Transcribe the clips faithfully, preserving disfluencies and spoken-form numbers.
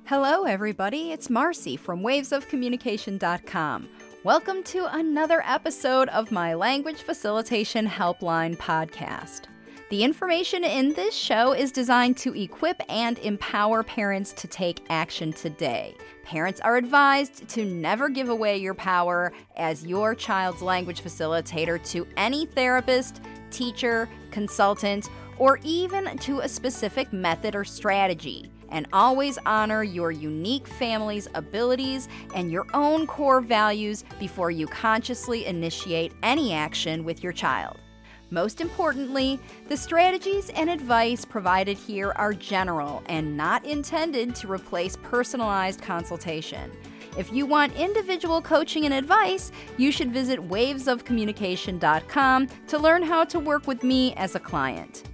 Hello, everybody. It's Marcy from waves of communication dot com. Welcome to another episode of my Language Facilitation Helpline podcast. The information in this show is designed to equip and empower parents to take action today. Parents are advised to never give away your power as your child's language facilitator to any therapist, teacher, consultant, or even to a specific method or strategy. And always honor your unique family's abilities and your own core values before you consciously initiate any action with your child. Most importantly, the strategies and advice provided here are general and not intended to replace personalized consultation. If you want individual coaching and advice, you should visit waves of communication dot com to learn how to work with me as a client.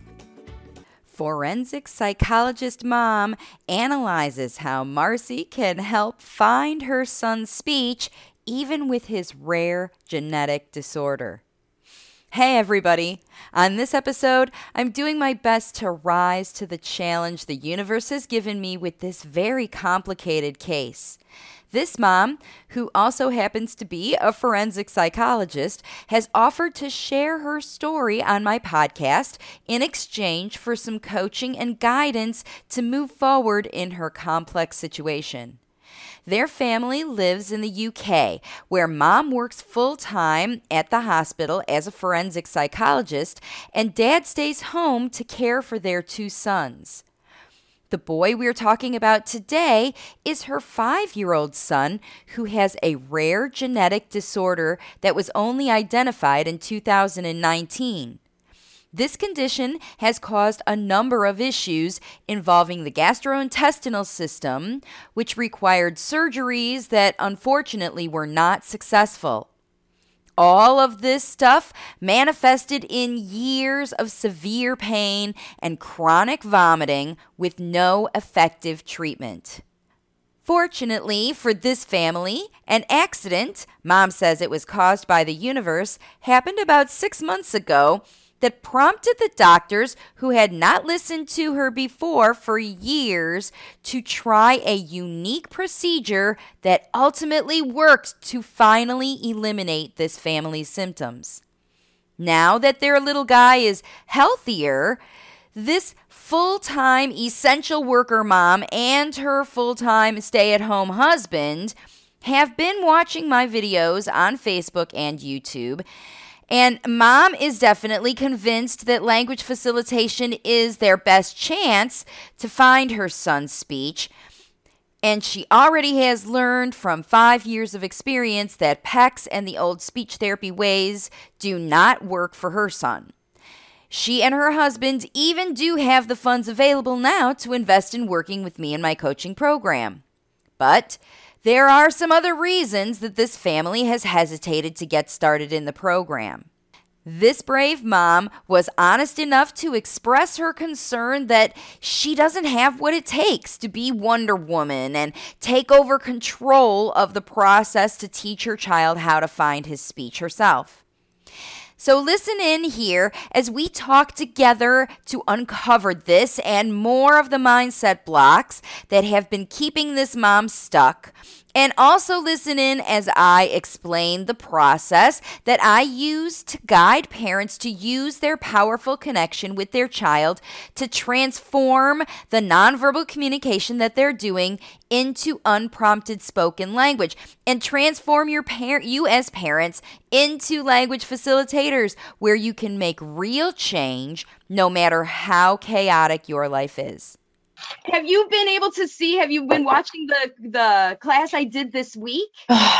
Forensic psychologist mom analyzes how Marcy can help find her son's speech even with his rare genetic disorder. Hey everybody! On this episode, I'm doing my best to rise to the challenge the universe has given me with this very complicated case. This mom, who also happens to be a forensic psychologist, has offered to share her story on my podcast in exchange for some coaching and guidance to move forward in her complex situation. Their family lives in the U K, where mom works full-time at the hospital as a forensic psychologist, and dad stays home to care for their two sons. The boy we're talking about today is her five-year-old son who has a rare genetic disorder that was only identified in two thousand nineteen. This condition has caused a number of issues involving the gastrointestinal system, which required surgeries that unfortunately were not successful. All of this stuff manifested in years of severe pain and chronic vomiting with no effective treatment. Fortunately for this family, an accident, mom says it was caused by the universe, happened about six months ago that prompted the doctors, who had not listened to her before for years, to try a unique procedure that ultimately worked to finally eliminate this family's symptoms. Now that their little guy is healthier, this full-time essential worker mom and her full-time stay-at-home husband have been watching my videos on Facebook and YouTube. And mom is definitely convinced that language facilitation is their best chance to find her son's speech. And she already has learned from five years of experience that P E C S and the old speech therapy ways do not work for her son. She and her husband even do have the funds available now to invest in working with me in my coaching program. But there are some other reasons that this family has hesitated to get started in the program. This brave mom was honest enough to express her concern that she doesn't have what it takes to be Wonder Woman and take over control of the process to teach her child how to find his speech herself. So listen in here as we talk together to uncover this and more of the mindset blocks that have been keeping this mom stuck. And also listen in as I explain the process that I use to guide parents to use their powerful connection with their child to transform the nonverbal communication that they're doing into unprompted spoken language and transform your par- you as parents into language facilitators where you can make real change no matter how chaotic your life is. Have you been able to see, have you been watching the, the class I did this week?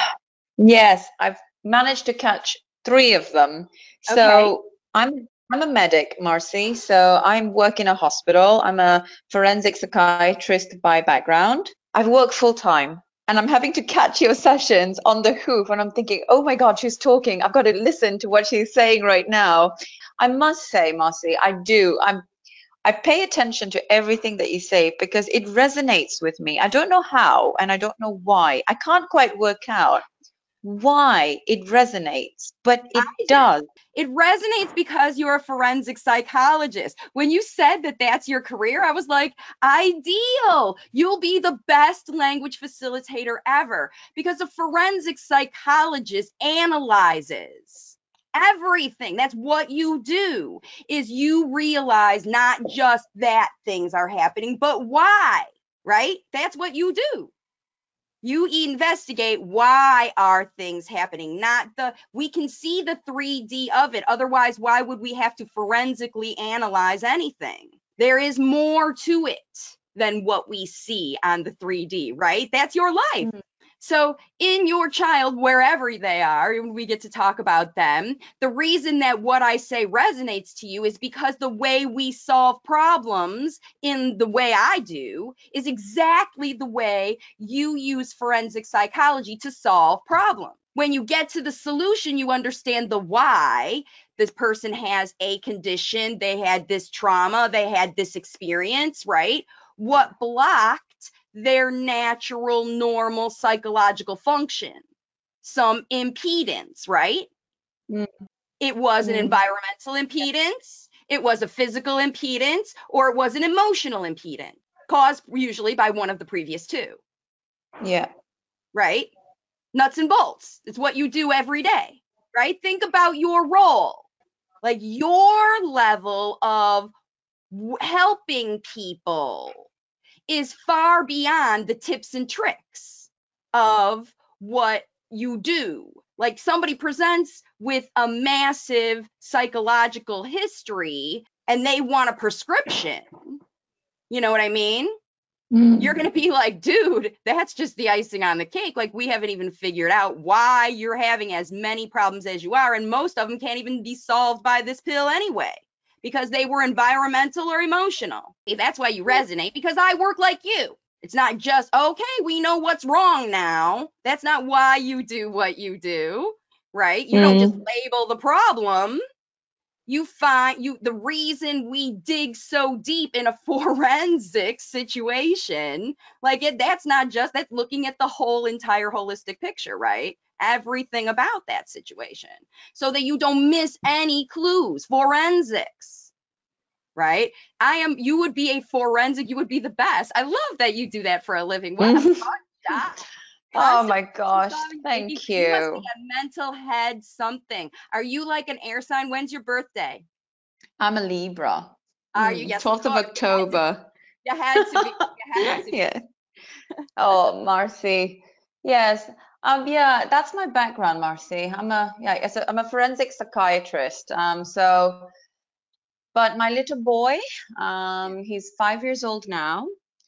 Yes, I've managed to catch three of them. So Okay. I'm I'm a medic, Marcy. So I'm work in a hospital. I'm a forensic psychiatrist by background. I've worked full time and I'm having to catch your sessions on the hoof and I'm thinking, oh my God, she's talking. I've got to listen to what she's saying right now. I must say, Marcy, I do. I'm I pay attention to everything that you say because it resonates with me. I don't know how and I don't know why. I can't quite work out. why it resonates, but it I does. It resonates because you're a forensic psychologist. When you said that that's your career, I was like, ideal. You'll be the best language facilitator ever, because a forensic psychologist analyzes everything. That's what you do, is you realize not just that things are happening, but why, right? That's what you do. You investigate why are things happening, not the, we can see the three D of it. Otherwise, why would we have to forensically analyze anything? There is more to it than what we see on the three D, right? That's your life. Mm. So in your child, wherever they are, we get to talk about them. The reason that what I say resonates to you is because the way we solve problems in the way I do is exactly the way you use forensic psychology to solve problems. When you get to the solution, you understand the why. This person has a condition, they had this trauma, they had this experience, right? What blocked their natural, normal psychological function? Some impedance, right? Mm. It was an Mm. environmental impedance, it was a physical impedance, or it was an emotional impedance, caused usually by one of the previous two. Yeah. Right? Nuts and bolts. It's what you do every day, right? Think about your role, like your level of w- helping people is far beyond the tips and tricks of what you do. Like somebody presents with a massive psychological history and they want a prescription. You know what I mean? Mm. You're going to be like, dude, that's just the icing on the cake. Like, we haven't even figured out why you're having as many problems as you are. And most of them can't even be solved by this pill anyway, because they were environmental or emotional. That's why you resonate, because I work like you. It's not just, okay, we know what's wrong now. That's not why you do what you do, right? You don't just Mm. label the problem. You find you the reason we dig so deep in a forensic situation, like it, that's not just, that's looking at the whole entire holistic picture, right? Everything about that situation, so that you don't miss any clues. Forensics, right? I am, you would be a forensic, you would be the best. I love that you do that for a living. What a fun job. Oh my Constantly gosh, solving thank things. You must be you. a mental head something. Are you like an air sign? When's your birthday? I'm a Libra. Are you? Mm. Yes, of twelfth of course. October. You had to be. You had to be. Yeah. Oh, Marcy. Yes. Um, yeah, that's my background, Marcy. I'm a yeah, as a, I'm a forensic psychiatrist. Um, so, but my little boy, um, he's five years old now,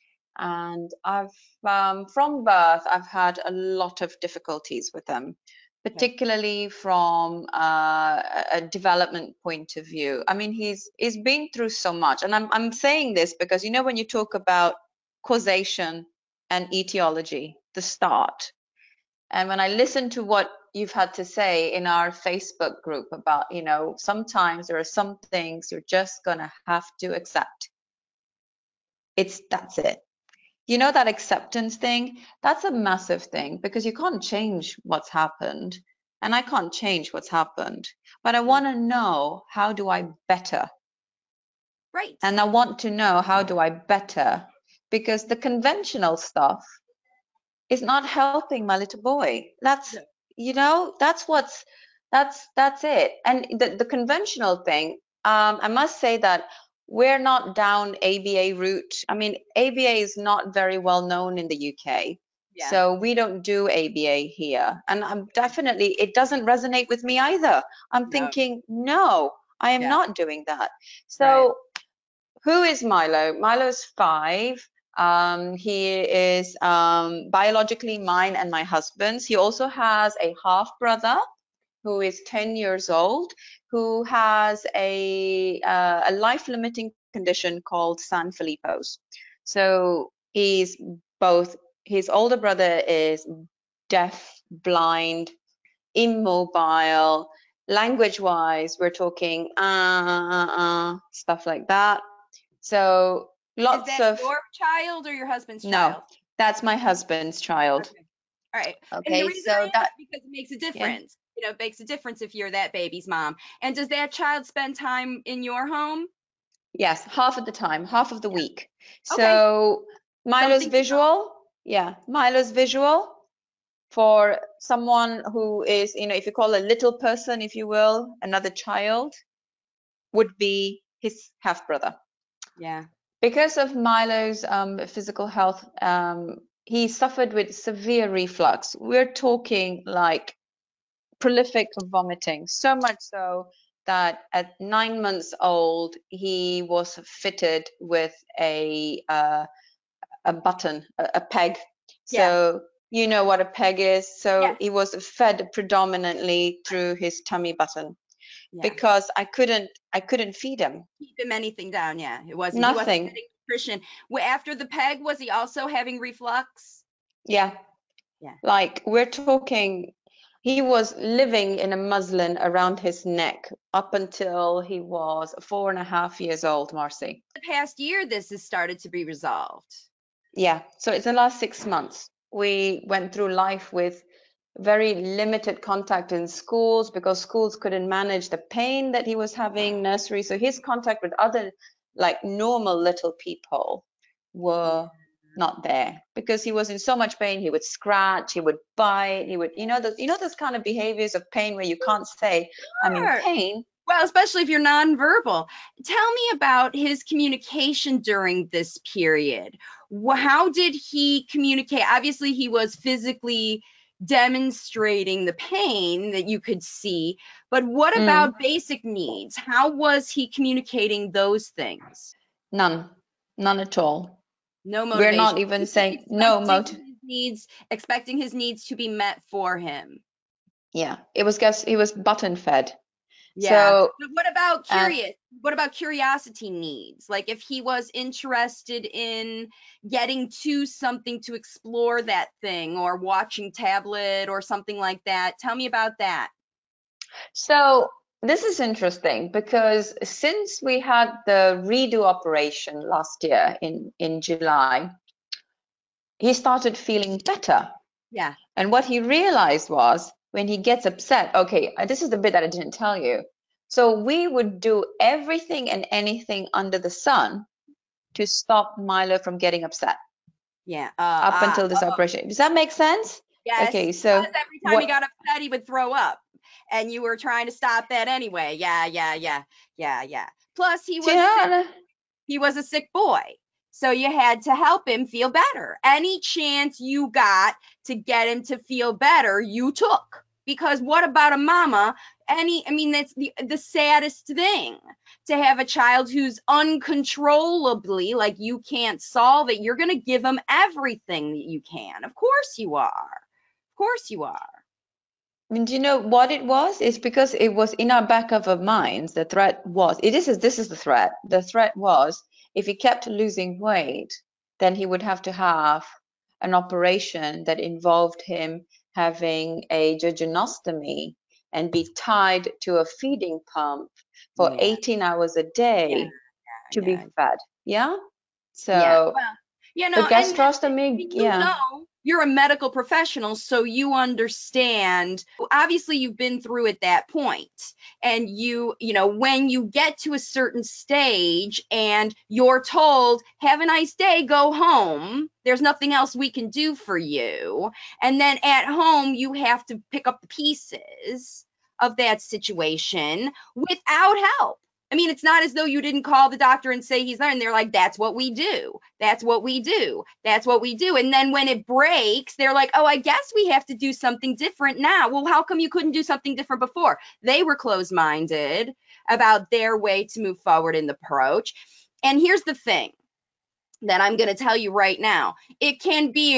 and I've um, from birth I've had a lot of difficulties with him, particularly from uh, a a development point of view. I mean, he's he's been through so much, and I'm I'm saying this because, you know, when you talk about causation and etiology, the start, and when I listen to what you've had to say in our Facebook group about, you know, sometimes there are some things you're just gonna have to accept. It's that's it. You know, that acceptance thing, that's a massive thing, because you can't change what's happened, and I can't change what's happened, but I want to know, how do I better? Right. And I want to know, how do I better? Because the conventional stuff is not helping my little boy. That's, No. you know, that's what's, that's, that's it. And the, the conventional thing, um, I must say that we're not down A B A route. I mean, A B A is not very well known in the U K. Yeah. So we don't do A B A here. And I'm definitely, it doesn't resonate with me either. I'm No. thinking, no, I am Yeah. not doing that. So Right. who is Milo? Milo's five. Um, he is um, biologically mine and my husband's. He also has a half brother who is ten years old, who has a, uh, a life-limiting condition called Sanfilippo's. So he's both, his older brother is deaf, blind, immobile. Language-wise, we're talking uh, uh, uh, stuff like that. So lots Is that of your child or your husband's no, child? that's my husband's child. Okay. All right. And the Okay, reason I so ask that, is because it makes a yeah. difference. You know, it makes a difference if you're that baby's mom. And does that child spend time in your home? Yes, half of the time, half of the week. Okay. So Milo's Something to know. visual, yeah, Milo's visual for someone who is, you know, if you call a little person, if you will, another child, would be his half brother. Yeah. Because of Milo's um, physical health, um, he suffered with severe reflux. We're talking like prolific vomiting, so much so that at nine months old, he was fitted with a uh, a button, a, a peg. Yeah. So you know what a peg is. So Yes. he was fed predominantly through his tummy button Yeah. because I couldn't I couldn't feed him. Keep him anything down. Yeah. It wasn't, he wasn't Nothing. getting nutrition. Well, after the peg, was he also having reflux? Yeah. Yeah. Like we're talking, he was living in a muslin around his neck up until he was four and a half years old, Marcy. The past year, this has started to be resolved. Yeah, so it's the last six months. We went through life with very limited contact in schools because schools couldn't manage the pain that he was having, nursery. So his contact with other like normal little people were not there because he was in so much pain. He would scratch, he would bite, he would, you know, those, you know, those kind of behaviors of pain where you can't say, I'm in Sure. pain. Well, especially if you're nonverbal. Tell me about his communication during this period. Wh- How did he communicate? Obviously, he was physically demonstrating the pain that you could see, but what Mm, about basic needs? How was he communicating those things? none, none at all. No We're motivation. not even Just saying no expecting motive. his needs, expecting his needs to be met for him. Yeah, it was guess he was button fed. Yeah. So, But what about and curious? What about curiosity needs? Like if he was interested in getting to something to explore that thing or watching tablet or something like that. Tell me about that. so this is interesting because since we had the redo operation last year in in July, he started feeling better. Yeah. And what he realized was when he gets upset, okay, uh, this is the bit that I didn't tell you. So we would do everything and anything under the sun to stop Milo from getting upset Yeah. Uh, up ah, until this oh, operation. Does that make sense? yes. Okay, Because so every time he what, got upset, he would throw up. And you were trying to stop that anyway. Yeah, yeah, yeah, yeah, yeah. Plus, he do you was sick. know? He was a sick boy. So you had to help him feel better. Any chance you got to get him to feel better, you took. Because what about a mama? Any, I mean, that's the, the saddest thing to have a child who's uncontrollably, like you can't solve it. You're going to give them everything that you can. Of course you are. Of course you are. And do you know what it was? It's because it was in our back of our minds. The threat was, it is, this is the threat. The threat was if he kept losing weight, then he would have to have an operation that involved him having a jejunostomy and be tied to a feeding pump for Yeah, eighteen hours a yeah, day to be yeah. fed. Yeah? Yeah. So Well, you the know, and, gastrostomy, and you yeah. know, you're a medical professional, so you understand. Obviously, you've been through at that point, and you, you know, when you get to a certain stage and you're told, "Have a nice day, go home." There's nothing else we can do for you, and then at home you have to pick up the pieces of that situation without help. I mean, it's not as though you didn't call the doctor and say he's there, and they're like, that's what we do. That's what we do. That's what we do. And then when it breaks, they're like, oh, I guess we have to do something different now. Well, how come you couldn't do something different before? They were closed minded about their way to move forward in the approach. And here's the thing that I'm going to tell you right now, it can be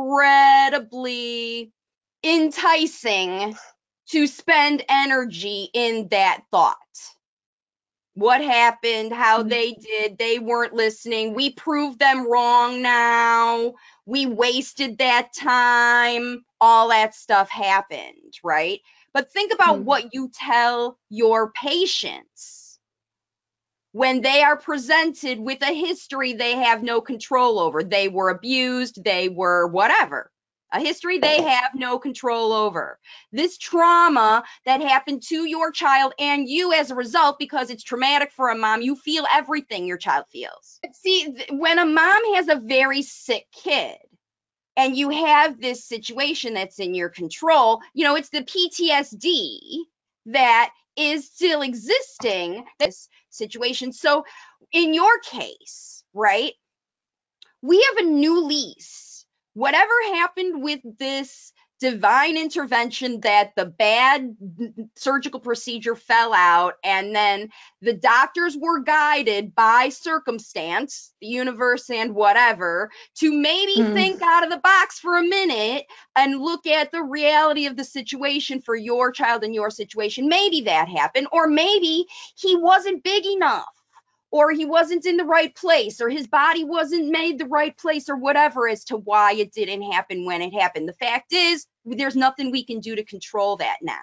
incredibly enticing to spend energy in that thought. What happened, how they did, they weren't listening. We proved them wrong now. We wasted that time. All that stuff happened, right? But think about Mm. what you tell your patients when they are presented with a history they have no control over. They were abused, they were whatever. A history they have no control over. This trauma that happened to your child and you as a result, because it's traumatic for a mom, you feel everything your child feels. See, when a mom has a very sick kid and you have this situation that's in your control, you know, it's the P T S D that is still existing, this situation. So in your case, right, we have a new lease. Whatever happened with this divine intervention, that the bad surgical procedure fell out, and then the doctors were guided by circumstance, the universe and whatever, to maybe mm. think out of the box for a minute and look at the reality of the situation for your child and your situation. Maybe that happened, or maybe he wasn't big enough, or he wasn't in the right place, or his body wasn't made the right place, or whatever, as to why it didn't happen when it happened. The fact is, there's nothing we can do to control that now.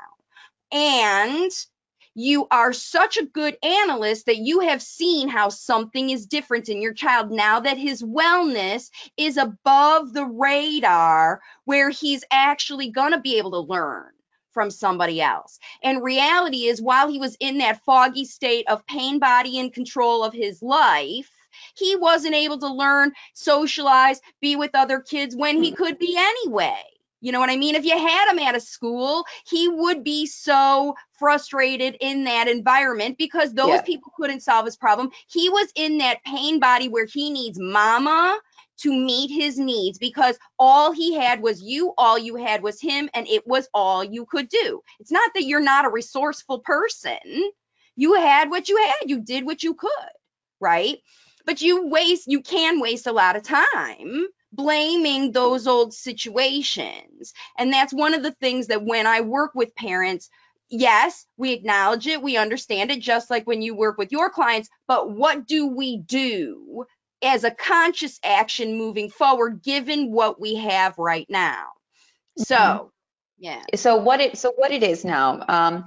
And you are such a good analyst that you have seen how something is different in your child now that his wellness is above the radar, where he's actually going to be able to learn from somebody else. And reality is, while he was in that foggy state of pain, body, and control of his life, he wasn't able to learn, socialize, be with other kids when he could be anyway. You know what I mean? If you had him at a school, he would be so frustrated in that environment because those yeah. people couldn't solve his problem. He was in that pain body where he needs mama to meet his needs, because all he had was you, all you had was him, and it was all you could do. It's not that you're not a resourceful person. You had what you had. You did what you could, right? But you waste, you can waste a lot of time blaming those old situations. And that's one of the things that when I work with parents, yes, we acknowledge it, we understand it, just like when you work with your clients, but what do we do as a conscious action moving forward, given what we have right now? So, mm-hmm. yeah. So what it so what it is now? Um,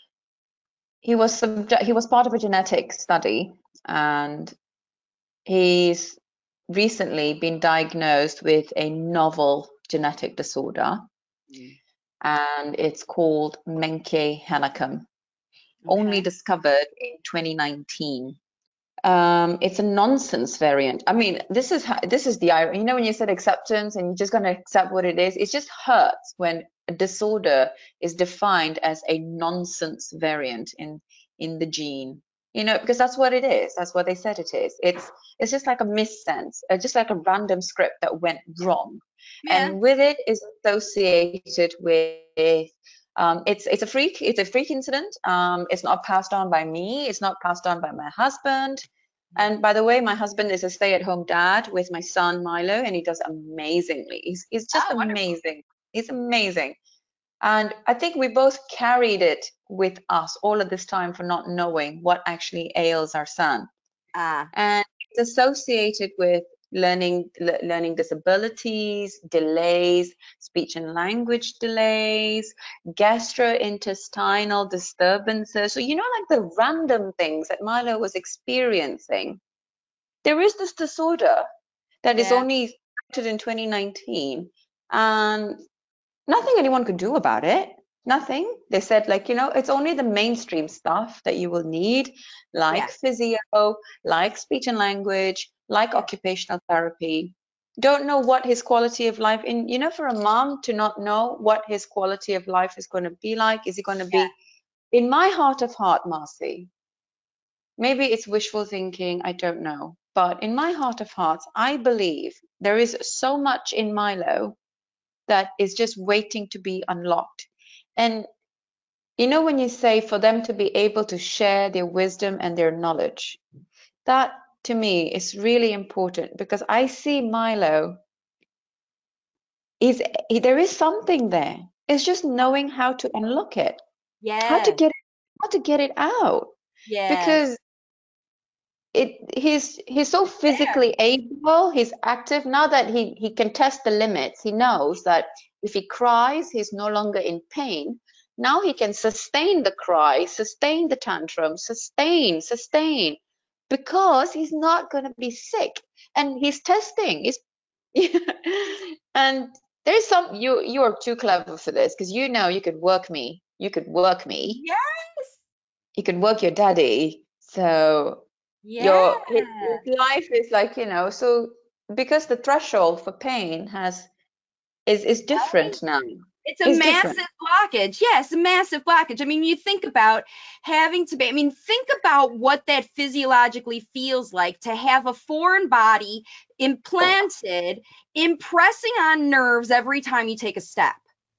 he was subject, he was part of a genetic study, and he's recently been diagnosed with a novel genetic disorder, mm. and it's called Menke-Hennekam, okay. only discovered in twenty nineteen. Um, it's a nonsense variant. I mean, this is how, this is the, you know, when you said acceptance and you're just going to accept what it is, it just hurts when a disorder is defined as a nonsense variant in in the gene. You know, because that's what it is. That's what they said it is. It's it's just like a missense, uh, just like a random script that went wrong, yeah. and with it is associated with. Um, it's it's a freak. It's a freak incident. Um, it's not passed on by me. It's not passed on by my husband. And by the way, my husband is a stay-at-home dad with my son Milo, and he does amazingly. He's he's just oh, amazing. Wonderful. He's amazing. And I think we both carried it with us all of this time for not knowing what actually ails our son. Ah. And it's associated with learning learning disabilities, delays, speech and language delays, gastrointestinal disturbances. So, you know, like the random things that Milo was experiencing. There is this disorder that yeah. is only started in twenty nineteen, and nothing anyone could do about it. Nothing. They said, like, you know, it's only the mainstream stuff that you will need, like yeah. physio, like speech and language, like occupational therapy. Don't know what his quality of life, in, you know, for a mom to not know what his quality of life is going to be like. Is he going to be, yeah. in my heart of heart, Marcy, maybe it's wishful thinking, I don't know. But in my heart of hearts, I believe there is so much in Milo that is just waiting to be unlocked. And, you know, when you say for them to be able to share their wisdom and their knowledge, that to me is really important, because I see Milo, is there is something there. It's just knowing how to unlock it. Yeah. How to get it, how to get it out. Yeah. Because it he's he's so physically yeah. able, he's active now that he he can test the limits. He knows that if he cries, he's no longer in pain. Now he can sustain the cry, sustain the tantrum, sustain, sustain, because he's not going to be sick. And he's testing. He's and There's some you you are too clever for this because you know you could work me. You could work me. Yes. You could work your daddy. So Yeah. your his, his life is like, you know, so because the threshold for pain has is is different now. It's a It's different. massive blockage. Yes, a massive blockage. I mean, you think about having to be, I mean, think about what that physiologically feels like to have a foreign body implanted, impressing on nerves every time you take a step.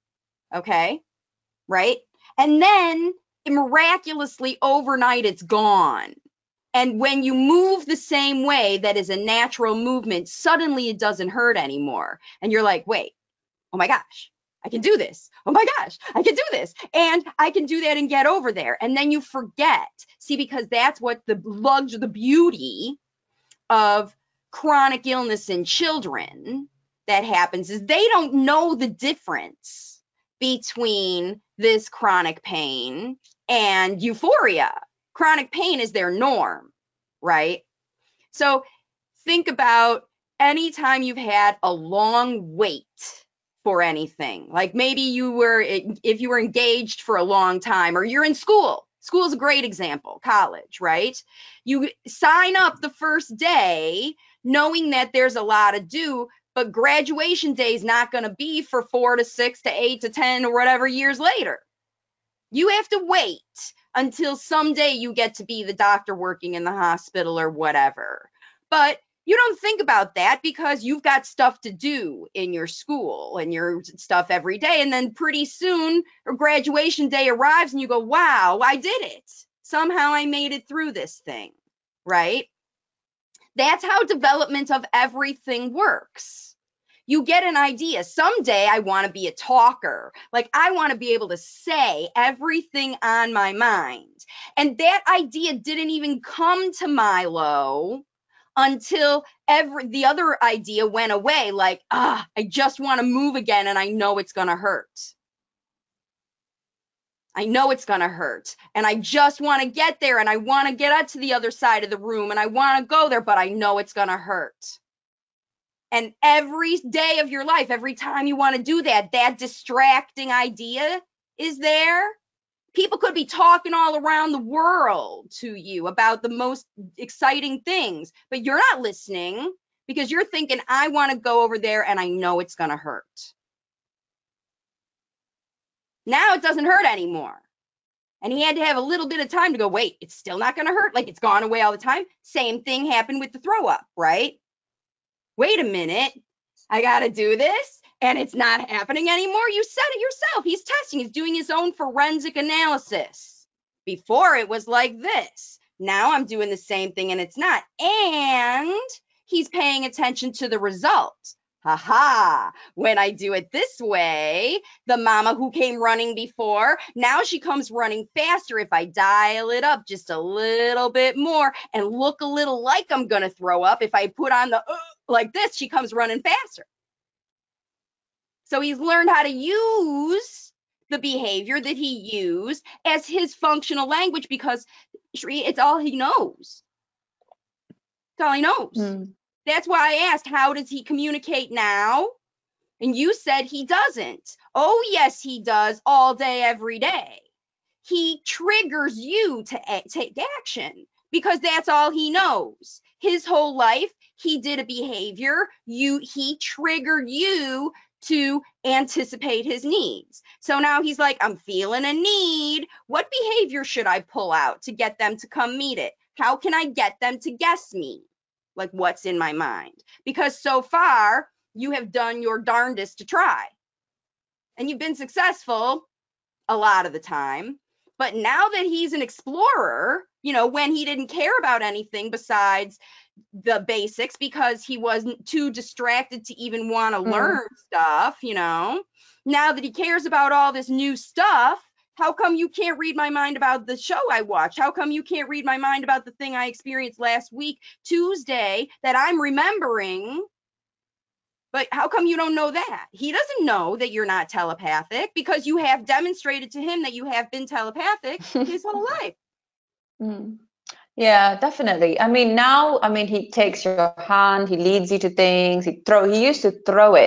Okay? Right? And then miraculously overnight, it's gone. And when you move the same way that is a natural movement, suddenly it doesn't hurt anymore. And you're like, wait, oh my gosh, I can do this. Oh my gosh, I can do this. And I can do that and get over there. And then you forget. See, because that's what the luxury, the beauty of chronic illness in children that happens is they don't know the difference between this chronic pain and euphoria. Chronic pain is their norm, right? So think about anytime you've had a long wait for anything, like maybe you were, if you were engaged for a long time, or you're in school. School is a great example, college, right? You sign up the first day knowing that there's a lot to do, but graduation day is not going to be for four to six to eight to ten or whatever years later. You have to wait until someday you get to be the doctor working in the hospital or whatever. But you don't think about that because you've got stuff to do in your school and your stuff every day. And then pretty soon graduation day arrives and you go, wow, I did it. Somehow I made it through this thing, right? That's how development of everything works. You get an idea. Someday I want to be a talker. Like I want to be able to say everything on my mind. And that idea didn't even come to Milo until every the other idea went away. Like, ah, I just want to move again and I know it's going to hurt. I know it's going to hurt. And I just want to get there and I want to get out to the other side of the room and I want to go there, but I know it's going to hurt. And every day of your life, every time you want to do that, that distracting idea is there. People could be talking all around the world to you about the most exciting things, but you're not listening because you're thinking, I want to go over there and I know it's going to hurt. Now it doesn't hurt anymore. And he had to have a little bit of time to go, wait, it's still not going to hurt? Like it's gone away all the time? Same thing happened with the throw up, right? Wait a minute, I got to do this and it's not happening anymore. You said it yourself. He's testing, he's doing his own forensic analysis. Before it was like this. Now I'm doing the same thing and it's not. And he's paying attention to the result. Ha-ha, when I do it this way, the mama who came running before, now she comes running faster if I dial it up just a little bit more and look a little like I'm going to throw up. If I put on the uh, like this, she comes running faster. So he's learned how to use the behavior that he used as his functional language because it's all he knows. It's all he knows. Mm. That's why I asked, how does he communicate now? And you said he doesn't. Oh, yes, he does all day, every day. He triggers you to a- take action because that's all he knows. His whole life, he did a behavior. You, he triggered you to anticipate his needs. So now he's like, I'm feeling a need. What behavior should I pull out to get them to come meet it? How can I get them to guess me? Like what's in my mind? Because so far you have done your darndest to try and you've been successful a lot of the time. But now that he's an explorer, you know, when he didn't care about anything besides the basics because he wasn't too distracted to even want to mm. learn stuff, you know, now that he cares about all this new stuff, how come you can't read my mind about the show I watched? How come you can't read my mind about the thing I experienced last week, Tuesday, that I'm remembering? But how come you don't know that? He doesn't know that you're not telepathic because you have demonstrated to him that you have been telepathic his whole life. Mm. Yeah, definitely. I mean, now, I mean, he takes your hand, he leads you to things, he throw, he used to throw it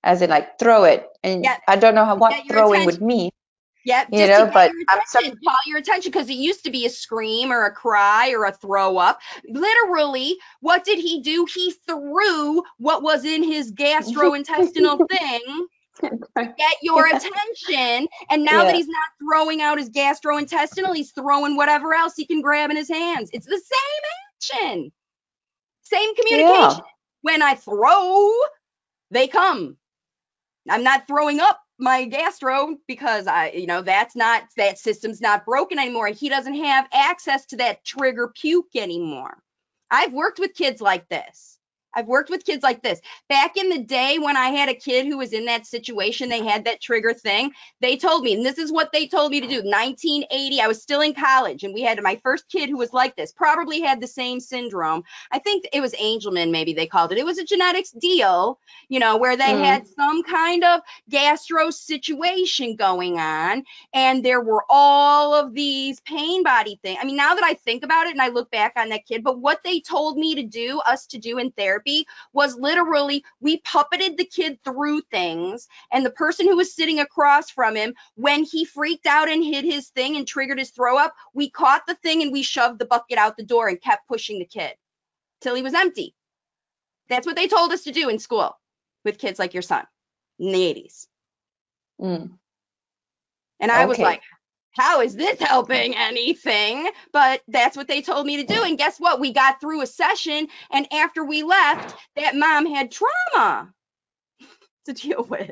as in like throw it. And Yeah. I don't know how, what Get your throwing attention. would mean. Yep, You just know, to get but your I'm so- attention, call your attention, because it used to be a scream or a cry or a throw up. Literally, what did he do? He threw what was in his gastrointestinal thing to get your attention. And now Yeah. that he's not throwing out his gastrointestinal, he's throwing whatever else he can grab in his hands. It's the same action, same communication. Yeah. When I throw, they come. I'm not throwing up my gastro because I, you know, that's not, that system's not broken anymore. He doesn't have access to that trigger puke anymore. I've worked with kids like this. I've worked with kids like this. Back in the day when I had a kid who was in that situation, they had that trigger thing. They told me, and this is what they told me to do. nineteen eighty, I was still in college, and we had my first kid who was like this, probably had the same syndrome. I think it was Angelman, maybe they called it. It was a genetics deal, you know, where they Mm. had some kind of gastro situation going on, and there were all of these pain body things. I mean, now that I think about it and I look back on that kid, but what they told me to do, us to do in therapy, was literally we puppeted the kid through things, and the person who was sitting across from him, when he freaked out and hid his thing and triggered his throw up, we caught the thing and we shoved the bucket out the door and kept pushing the kid till he was empty. That's what they told us to do in school with kids like your son in the eighties. Mm. And I was Okay. like, how is this helping anything? But that's what they told me to do. And guess what? We got through a session, and after we left, that mom had trauma to deal with.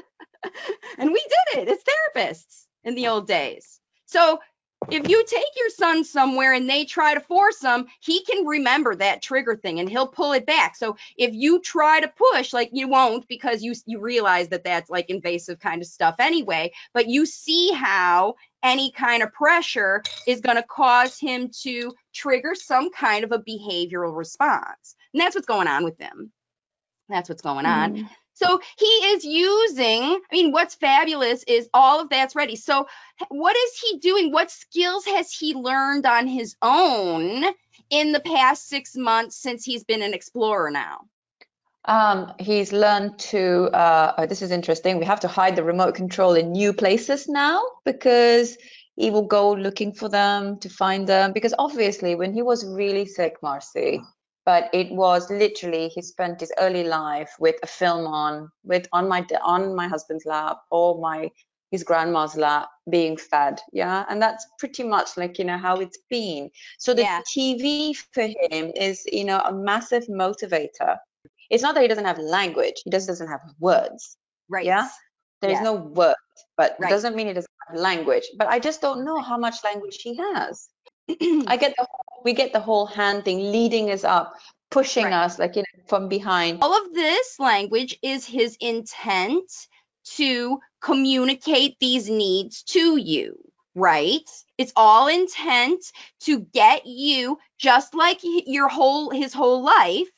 And we did it as therapists in the old days. So if you take your son somewhere and they try to force him, he can remember that trigger thing and he'll pull it back. So if you try to push, like you won't, because you you realize that that's like invasive kind of stuff anyway, but you see how any kind of pressure is going to cause him to trigger some kind of a behavioral response. And that's what's going on with him. That's what's going on. Mm. So he is using, I mean, what's fabulous is all of that's ready. So what is he doing? What skills has he learned on his own in the past six months since he's been an explorer now? Um, he's learned to, uh, oh, this is interesting. We have to hide the remote control in new places now, because he will go looking for them to find them. Because obviously, when he was really sick, Marcy, but it was literally, he spent his early life with a film on, with on my on my husband's lap or my his grandma's lap, being fed. Yeah, and that's pretty much like, you know, how it's been. So the Yeah. T V for him is, you know, a massive motivator. It's not that he doesn't have language, he just doesn't have words. Right. Yeah, there's Yeah. no words, but Right. it doesn't mean he doesn't have language. But I just don't know how much language he has. I get the whole, we get the whole hand thing, leading us up, pushing Right. us like, you know, from behind. All of this language is his intent to communicate these needs to you, right? It's all intent to get you, just like your whole his whole life,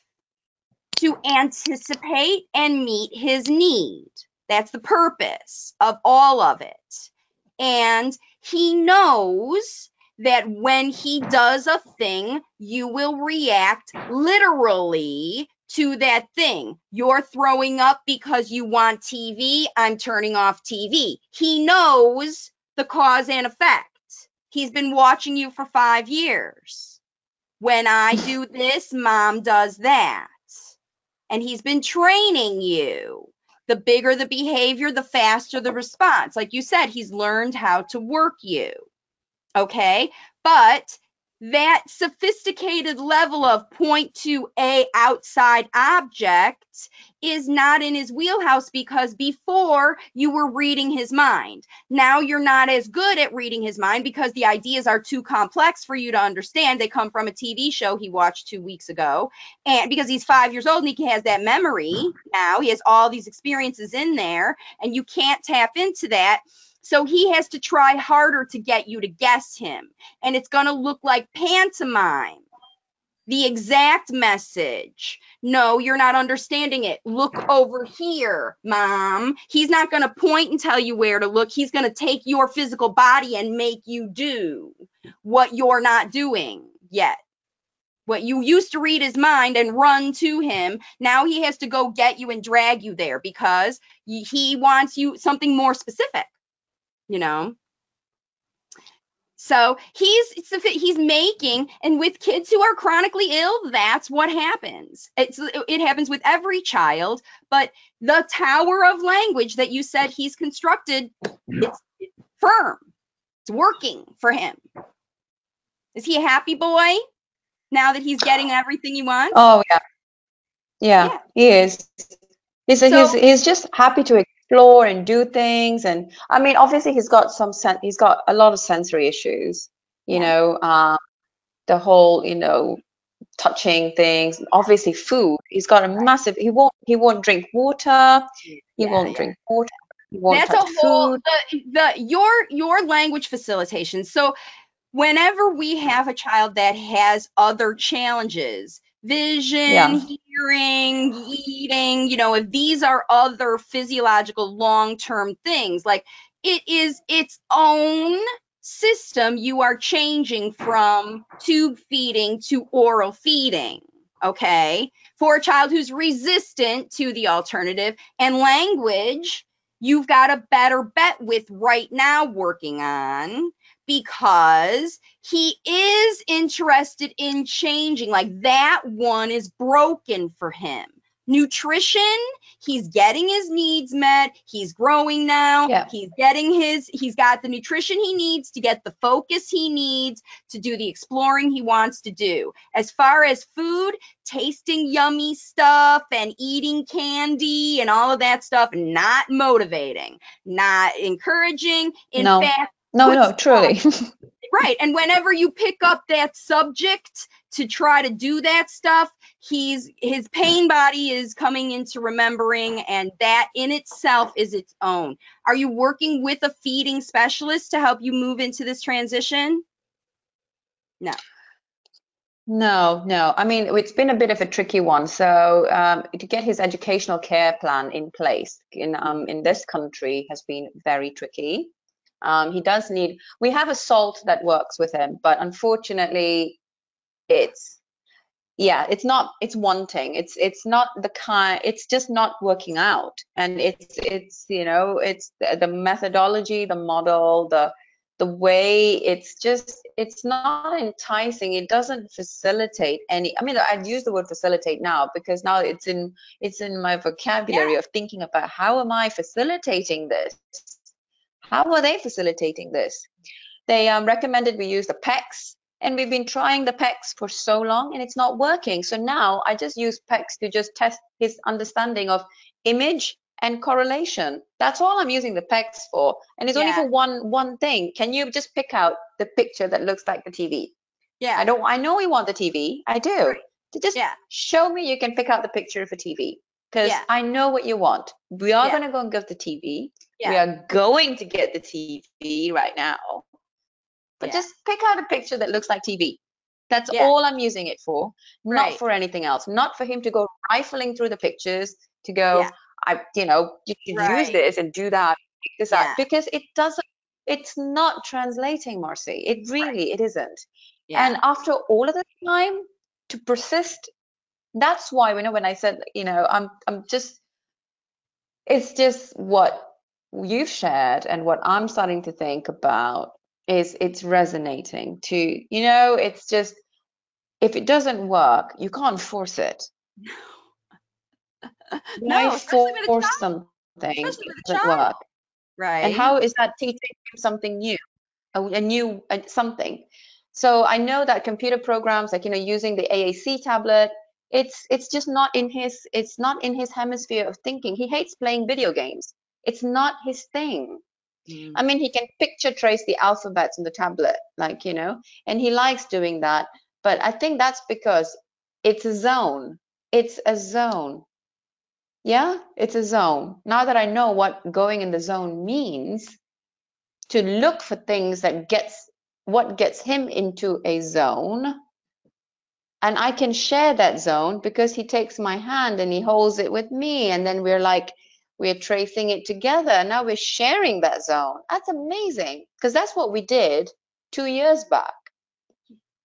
to anticipate and meet his need. That's the purpose of all of it. And he knows that when he does a thing, you will react literally to that thing. You're throwing up because you want T V. I'm turning off T V. He knows the cause and effect. He's been watching you for five years. When I do this, mom does that. And he's been training you. The bigger the behavior, the faster the response. Like you said, he's learned how to work you. Okay, but that sophisticated level of point to a outside object is not in his wheelhouse, because before you were reading his mind. Now you're not as good at reading his mind because the ideas are too complex for you to understand. They come from a T V show he watched two weeks ago. And because he's five years old and he has that memory now, he has all these experiences in there, and you can't tap into that. So he has to try harder to get you to guess him. And it's going to look like pantomime. The exact message. No, you're not understanding it. Look over here, mom. He's not going to point and tell you where to look. He's going to take your physical body and make you do what you're not doing yet. What you used to read his mind and run to him, now he has to go get you and drag you there because he wants you something more specific, you know? So he's he's making, and with kids who are chronically ill, that's what happens. It's it happens with every child, but the tower of language that you said he's constructed, it's, it's firm. It's working for him. Is he a happy boy now that he's getting everything he wants? Oh yeah, yeah, yeah. He is. He's, so, he's he's just happy to explore and do things, and I mean, obviously, he's got some sen- he's got a lot of sensory issues. You yeah. know, uh, the whole you know touching things. Obviously, food. He's got a massive. He won't he won't drink water. He yeah, won't yeah. drink water. He won't That's touch a whole food. The, the your your language facilitation. So whenever we have a child that has other challenges, vision, yeah. hearing, eating, you know, if these are other physiological long-term things, like it is its own system you are changing from tube feeding to oral feeding, okay? For a child who's resistant to the alternative, and language, you've got a better bet with right now working on, because he is interested in changing. Like that one is broken for him. Nutrition, he's getting his needs met. He's growing now. Yeah. He's getting his, he's got the nutrition he needs to get the focus he needs to do the exploring he wants to do. As far as food, tasting yummy stuff and eating candy and all of that stuff, not motivating, not encouraging. In no. fact, No, no, truly. Right. And whenever you pick up that subject to try to do that stuff, he's his pain body is coming into remembering, and that in itself is its own. Are you working with a feeding specialist to help you move into this transition? No. No, no. I mean, it's been a bit of a tricky one. So um, to get his educational care plan in place in um, in this country has been very tricky. Um, he does need, we have a salt that works with him, but unfortunately it's, yeah, it's not, it's wanting. It's, it's not the kind, it's just not working out. And it's, it's, you know, it's the, the methodology, the model, the, the way it's just, it's not enticing. It doesn't facilitate any, I mean, I'd use the word facilitate now because now it's in, it's in my vocabulary yeah. of thinking about how am I facilitating this? How are they facilitating this? They um, recommended we use the P E Cs, and we've been trying the P E Cs for so long, and it's not working. So now I just use P E Cs to just test his understanding of image and correlation. That's all I'm using the P E Cs for, and it's yeah. only for one one thing. Can you just pick out the picture that looks like the T V? Yeah. I don't. I know we want the T V. I do. Right. To just yeah. show me you can pick out the picture of a T V. Because yeah. I know what you want. We are yeah. going to go and get the T V. Yeah. We are going to get the T V right now. But yeah. just pick out a picture that looks like T V. That's yeah. all I'm using it for, not right. for anything else. Not for him to go rifling through the pictures to go, yeah. I, you know, you can right. use this and do that, this yeah. that, because it doesn't. It's not translating, Marcy. It really, right. it isn't. Yeah. And after all of the time to persist. That's why, you know, when I said, you know, I'm, I'm just, it's just what you've shared and what I'm starting to think about is it's resonating to, you know, it's just, if it doesn't work, you can't force it. No, Why force something that doesn't work? Right. And how is that teaching him something new, a, a new a, something? So I know that computer programs, like, you know, using the A A C tablet, It's it's just not in his it's not in his hemisphere of thinking. He hates playing video games. It's not his thing. Mm. I mean, he can picture trace the alphabets on the tablet, like, you know, and he likes doing that. But I think that's because it's a zone. It's a zone. Yeah, it's a zone. Now that I know what going in the zone means, to look for things that gets what gets him into a zone. And I can share that zone because he takes my hand and he holds it with me. And then we're like, we're tracing it together. Now we're sharing that zone. That's amazing because that's what we did two years back.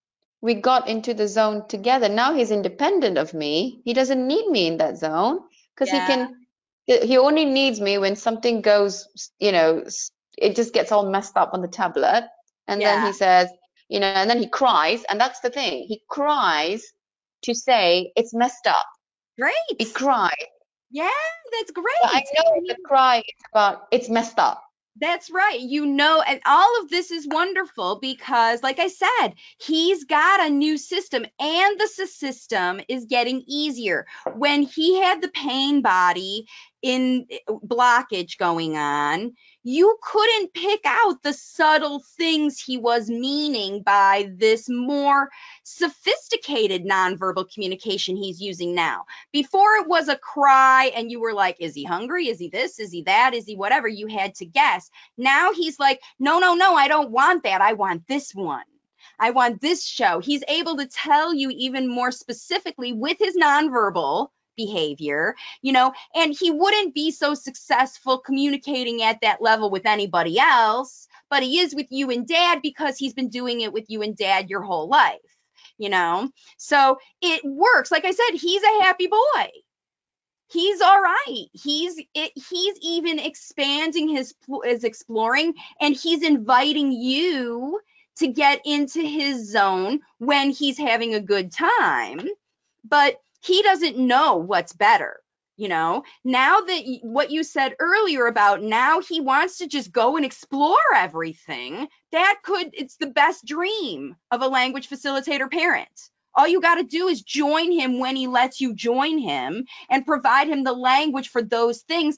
we got into the zone together. Now he's independent of me. He doesn't need me in that zone because he Yeah. can, he only needs me when something goes, you know, s- it just gets all messed up on the tablet. And then Yeah. he says, you know, and then he cries. And that's the thing. He cries to say it's messed up. Great. He cries. Yeah, that's But I great. know I mean, the cry is about it's messed up. that's right. You know, and all of this is wonderful because, like I said, he's got a new system and the s- system is getting easier. When he had the pain body in blockage going on, you couldn't pick out the subtle things he was meaning by this more sophisticated nonverbal communication he's using now. Before it was a cry and you were like, is he hungry? Is he this? Is he that? Is he whatever? You had to guess. Now he's like, no, no, no, I don't want that. I want this one. I want this show. He's able to tell you even more specifically with his nonverbal behavior, you know, and he wouldn't be so successful communicating at that level with anybody else, but he is with you and dad because he's been doing it with you and dad your whole life, you know? So it works. Like I said, he's a happy boy. He's all right. He's it, he's even expanding his is exploring, and he's inviting you to get into his zone when he's having a good time. But he doesn't know what's better. You know, now that y- what you said earlier about now he wants to just go and explore everything, that could, it's the best dream of a language facilitator parent. All you got to do is join him when he lets you join him and provide him the language for those things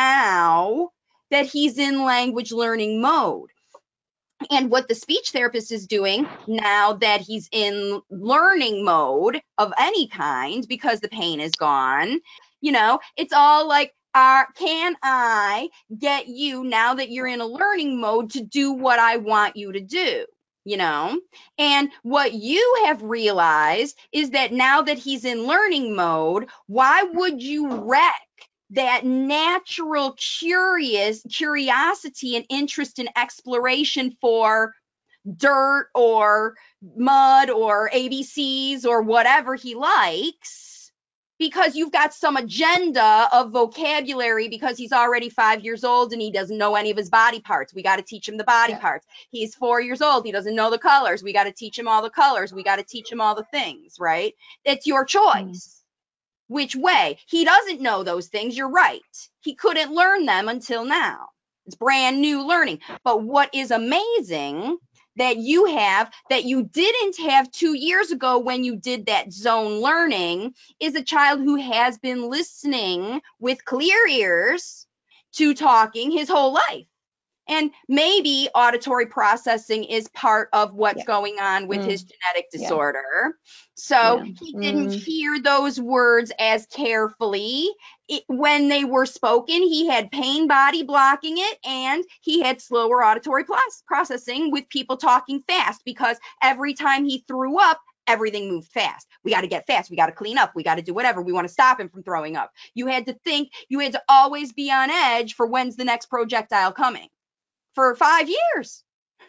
now that he's in language learning mode. And what the speech therapist is doing now that he's in learning mode of any kind because the pain is gone, you know, it's all like, uh, can I get you now that you're in a learning mode to do what I want you to do? You know, and what you have realized is that now that he's in learning mode, why would you wreck that natural curious curiosity and interest in exploration for dirt or mud or A B Cs or whatever he likes, because you've got some agenda of vocabulary because he's already five years old and he doesn't know any of his body parts. We got to teach him the body Yeah. parts. He's four years old. He doesn't know the colors. We got to teach him all the colors. We got to teach him all the things, right? It's your choice. Which way? He doesn't know those things. You're right. He couldn't learn them until now. It's brand new learning. But what is amazing that you have that you didn't have two years ago when you did that zone learning is a child who has been listening with clear ears to talking his whole life. And maybe auditory processing is part of what's Yeah. going on with Mm. his genetic Yeah. disorder. So Yeah. he didn't Mm. hear those words as carefully. It, when they were spoken, he had pain body blocking it, and he had slower auditory plus- processing with people talking fast because every time he threw up, everything moved fast. We got to get fast. We got to clean up. We got to do whatever. We want to stop him from throwing up. You had to think, you had to always be on edge for when's the next projectile coming. For five years.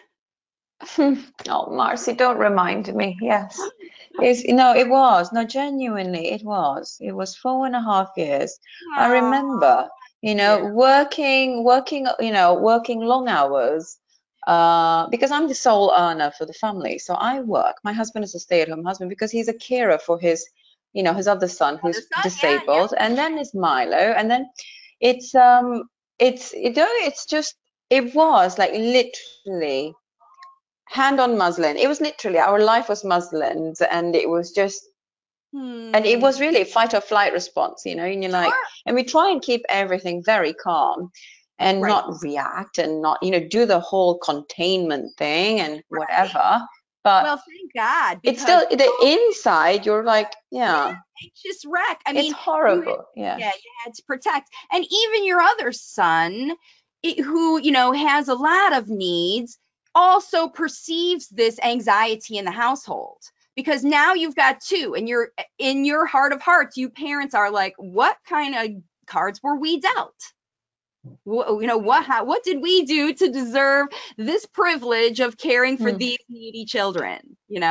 Oh, Marcy, don't remind me. Yes. It's, no, it was. No, genuinely, it was. It was four and a half years. I remember, you know, Yeah. working, working, you know, working long hours, uh, because I'm the sole earner for the family. So I work. My husband is a stay-at-home husband because he's a carer for his, you know, his other son who's Other son, yeah, disabled. And then it's Milo. And then it's, um, it's, you know, it's just, it was like literally hand on muslin. It was literally our life was muslins, and it was just, Hmm. and it was really fight or flight response, you know. And you're like, Sure. and we try and keep everything very calm, and Right. not react, and not, you know, do the whole containment thing and whatever. But Well, thank God. it's Because still the inside. You're like, yeah, anxious wreck. I it's mean, you horrible. had, Yeah. yeah, you had to protect. And even your other son, it, who, you know, has a lot of needs, also perceives this anxiety in the household. Because now you've got two, and you're in your heart of hearts, you parents are like, what kind of cards were we dealt? Wh- you know, what how, what did we do to deserve this privilege of caring for Hmm. these needy children? You know,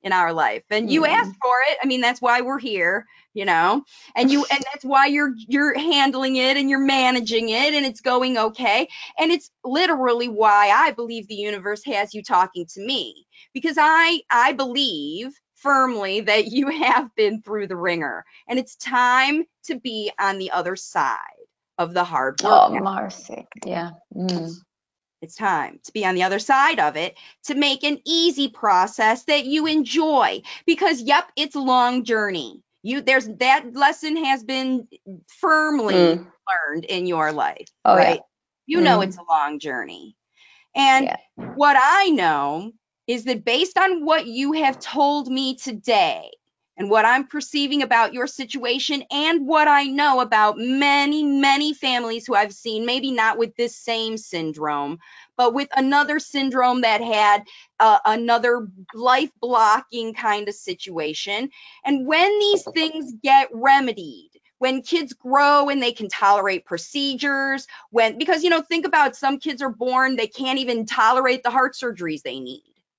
in our life, and you Mm. asked for it. I mean, that's why we're here, you know, and you and that's why you're you're handling it and you're managing it, and it's going okay. And it's literally why I believe the universe has you talking to me, because I I believe firmly that you have been through the ringer, and it's time to be on the other side of the hard work. Oh, Marcy. Yeah. Mm. It's time to be on the other side of it, to make an easy process that you enjoy, because yep, it's a long journey. You there's that lesson has been firmly Mm. learned in your life, Oh, right? yeah. You know Mm. it's a long journey. And Yeah. what I know is that based on what you have told me today, and what I'm perceiving about your situation, and what I know about many, many families who I've seen, maybe not with this same syndrome, but with another syndrome that had uh, another life blocking kind of situation. And when these things get remedied, when kids grow and they can tolerate procedures, when, because, you know, think about, some kids are born, they can't even tolerate the heart surgeries they need,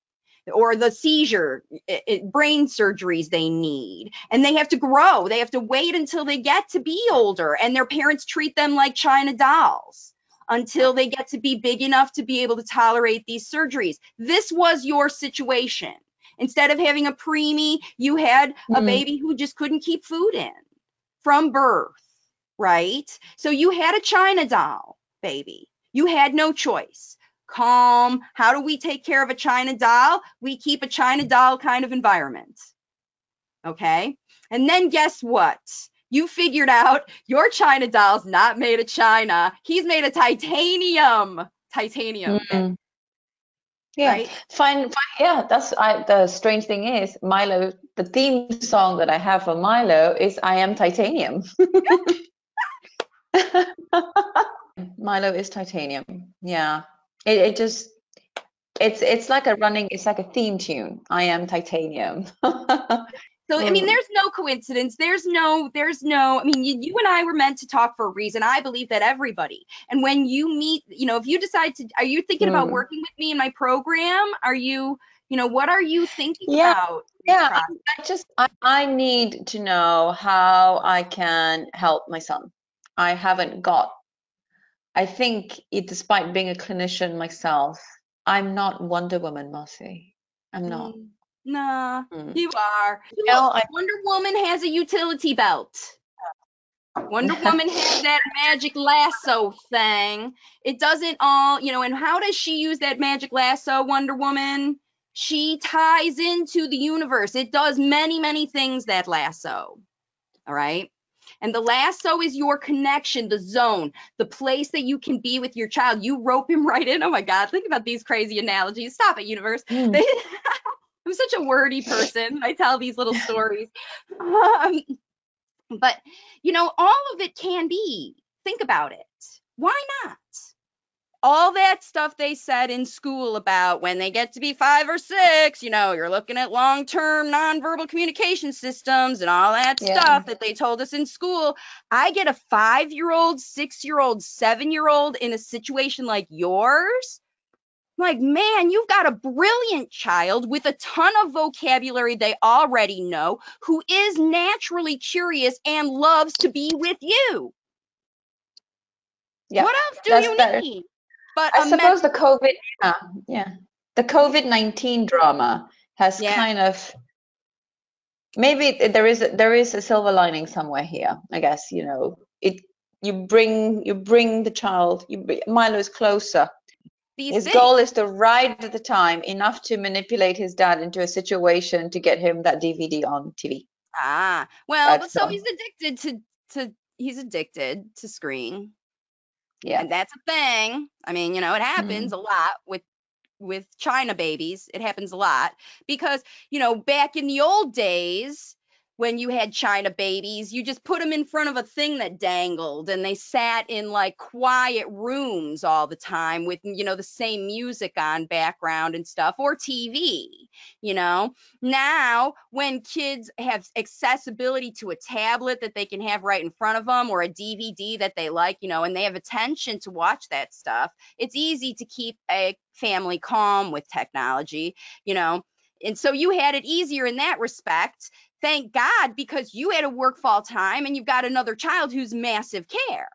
or the seizure it, it, brain surgeries they need, and they have to grow, they have to wait until they get to be older, and their parents treat them like China dolls until they get to be big enough to be able to tolerate these surgeries. This was your situation. Instead of having a preemie, you had a Mm. baby who just couldn't keep food in from birth, right? So you had a China doll baby. You had no choice. Calm. How do we take care of a China doll? We keep a China doll kind of environment. Okay. And then guess what? You figured out your China doll's not made of China. He's made of titanium. Titanium. Mm. Yeah. Right? Fine, fine. Yeah, that's I, the strange thing is Milo, the theme song that I have for Milo is I Am Titanium. Milo is titanium. Yeah. It it just it's it's like a running, it's like a theme tune. I am titanium. So, I mean, Mm. there's no coincidence. There's no, there's no, I mean, you, you and I were meant to talk for a reason. I believe that everybody. And when you meet, you know, if you decide to, are you thinking about Mm. working with me in my program? Are you, you know, what are you thinking Yeah, about? this yeah. I, process? I just I, I need to know how I can help my son. I haven't got, I think it, despite being a clinician myself, I'm not Wonder Woman, Marcy. I'm not. Mm, nah, Mm. you are. No, Look, I Wonder Woman has a utility belt. Wonder Woman has that magic lasso thing. It doesn't all, you know, and how does she use that magic lasso, Wonder Woman? She ties into the universe. It does many, many things, that lasso. All right. And the lasso is your connection, the zone, the place that you can be with your child. You rope him right in. Oh my God, think about these crazy analogies. Stop it, universe. Mm. They, I'm such a wordy person. I tell these little stories. Um, but, you know, all of it can be. Think about it. Why not? All that stuff they said in school about when they get to be five or six, you know, you're looking at long-term nonverbal communication systems and all that Yeah. stuff that they told us in school. I get a five-year-old, six-year-old, seven-year-old in a situation like yours. Like, man, you've got a brilliant child with a ton of vocabulary they already know, who is naturally curious and loves to be with you. Yeah. What else do That's you better. need? But I a suppose med- the COVID, yeah, yeah. The COVID nineteen drama has Yeah. kind of, maybe it- there is a, there is a silver lining somewhere here, I guess, you know. It you bring you bring the child, you br- Milo is closer. these His things. goal is to ride at the time enough to manipulate his dad into a situation to get him that D V D on T V. Ah, well, That's but so all. he's addicted to to he's addicted to screen. Yeah. And that's a thing. I mean, you know, it happens Mm. a lot with with China babies. It happens a lot because, you know, back in the old days when you had China babies, you just put them in front of a thing that dangled, and they sat in like quiet rooms all the time with, you know, the same music on background and stuff, or T V, you know. Now, when kids have accessibility to a tablet that they can have right in front of them, or a D V D that they like, you know, and they have attention to watch that stuff, it's easy to keep a family calm with technology, you know. and so you had it easier in that respect. Thank God, because you had to work full time and you've got another child who's massive care.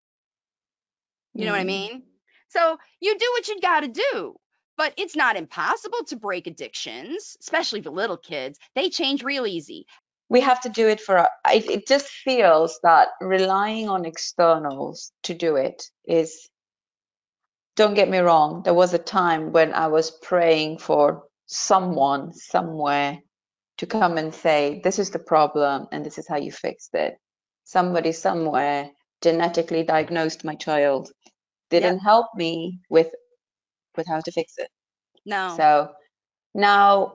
You know mm. what I mean? So you do what you got to do, but it's not impossible to break addictions, especially for little kids. They change real easy. We have to do it for, it, it just feels that relying on externals to do it is, don't get me wrong, there was a time when I was praying for someone somewhere to come and say, this is the problem and this is how you fixed it. Somebody somewhere genetically diagnosed my child, didn't yep. help me with with how to fix it. No. So now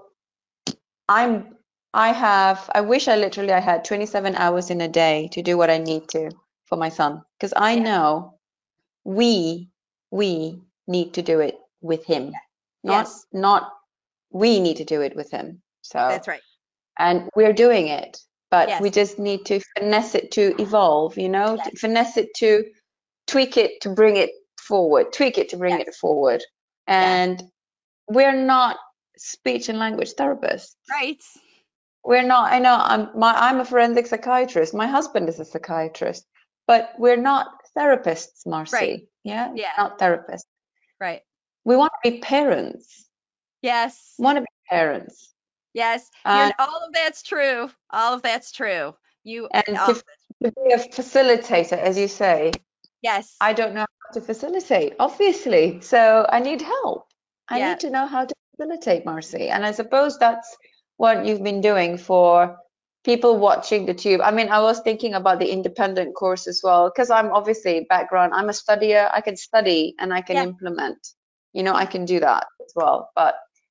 I'm I have I wish I literally I had twenty-seven hours in a day to do what I need to for my son, because I yeah. know we we need to do it with him. Not yes. not we need to do it with him. So that's right. And we're doing it, but yes. we just need to finesse it to evolve, you know, yes. to finesse it to tweak it to bring it forward, tweak it to bring yes. it forward. And yeah. we're not speech and language therapists. Right. We're not, I know I'm my I'm a forensic psychiatrist. My husband is a psychiatrist, but we're not therapists, Marcy. Right. Yeah. Yeah. Not therapists. Right. We want to be parents. Yes. We want to be parents. Yes. And all of that's true. All of that's true. You and to, to be a facilitator, as you say. Yes. I don't know how to facilitate, obviously. So I need help. I yeah. need to know how to facilitate, Marcy. And I suppose that's what you've been doing for people watching the tube. I mean, I was thinking about the independent course as well, because I'm obviously background, I'm a studier. I can study and I can yeah. implement. You know, I can do that as well. But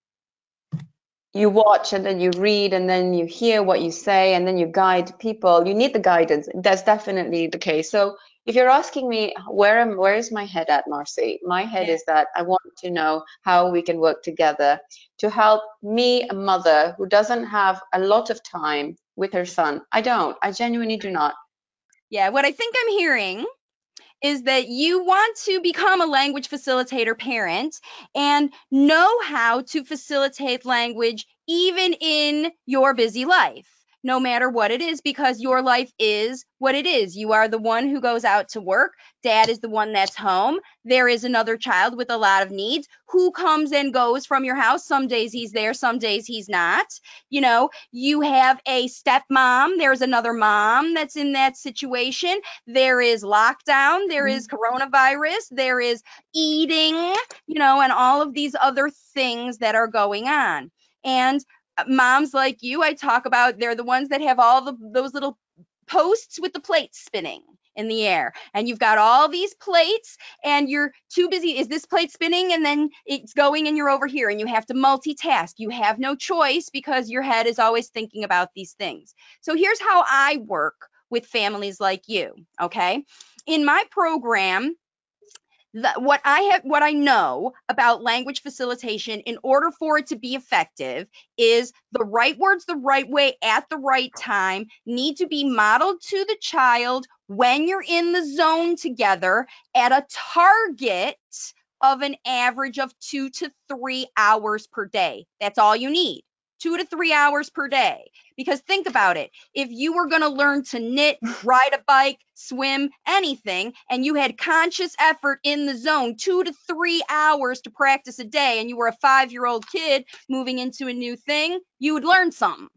you watch and then you read and then you hear what you say and then you guide people. You need the guidance. That's definitely the case. So if you're asking me where am where is my head at, Marcy, my head yeah. is that I want to know how we can work together to help me, a mother who doesn't have a lot of time with her son. I don't. I genuinely do not. Yeah, what I think I'm hearing is that you want to become a language facilitator parent and know how to facilitate language even in your busy life, no matter what it is, because your life is what it is. You are the one who goes out to work. Dad is the one that's home. There is another child with a lot of needs who comes and goes from your house. Some days he's there, some days he's not. You know, you have a stepmom. There's another mom that's in that situation. There is lockdown. There is coronavirus. There is eating, you know, and all of these other things that are going on. And moms like you, I talk about, they're the ones that have all the those little posts with the plates spinning in the air, and you've got all these plates and you're too busy. Is this plate spinning? And then it's going and you're over here and you have to multitask. You have no choice because your head is always thinking about these things. So here's how I work with families like you. Okay. In my program, The, what I have, what I know about language facilitation, in order for it to be effective, is the right words, the right way, at the right time, need to be modeled to the child when you're in the zone together at a target of an average of two to three hours per day. That's all you need. Two to three hours per day. Because think about it. If you were going to learn to knit, ride a bike, swim, anything, and you had conscious effort in the zone, two to three hours to practice a day, and you were a five-year-old kid moving into a new thing, you would learn something.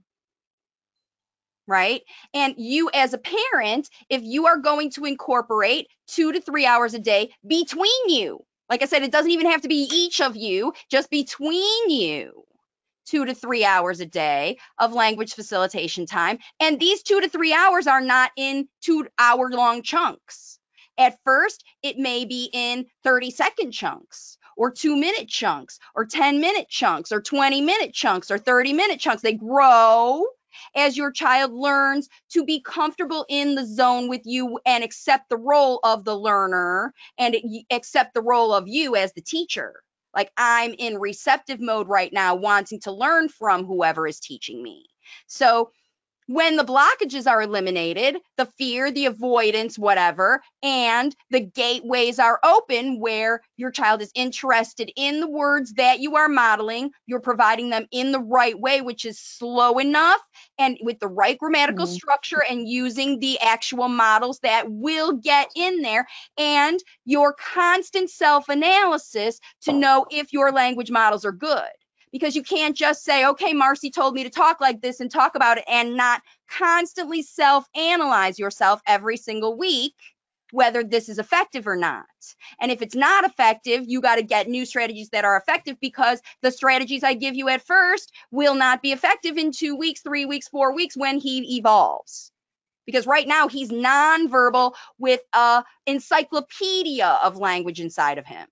Right? And you as a parent, if you are going to incorporate two to three hours a day between you, like I said, it doesn't even have to be each of you, just between you. Two to three hours a day of language facilitation time. And these two to three hours are not in two hour long chunks. At first, it may be in thirty second chunks or two minute chunks or ten minute chunks or twenty minute chunks or thirty minute chunks. They grow as your child learns to be comfortable in the zone with you and accept the role of the learner and accept the role of you as the teacher. Like, I'm in receptive mode right now, wanting to learn from whoever is teaching me. So When the blockages are eliminated, the fear, the avoidance, whatever, and the gateways are open where your child is interested in the words that you are modeling, you're providing them in the right way, which is slow enough and with the right grammatical Mm. structure and using the actual models that will get in there, and your constant self-analysis to know if your language models are good. Because you can't just say, okay, Marcy told me to talk like this and talk about it, and not constantly self-analyze yourself every single week, whether this is effective or not. And if it's not effective, you got to get new strategies that are effective, because the strategies I give you at first will not be effective in two weeks, three weeks, four weeks when he evolves. Because right now he's nonverbal with a encyclopedia of language inside of him.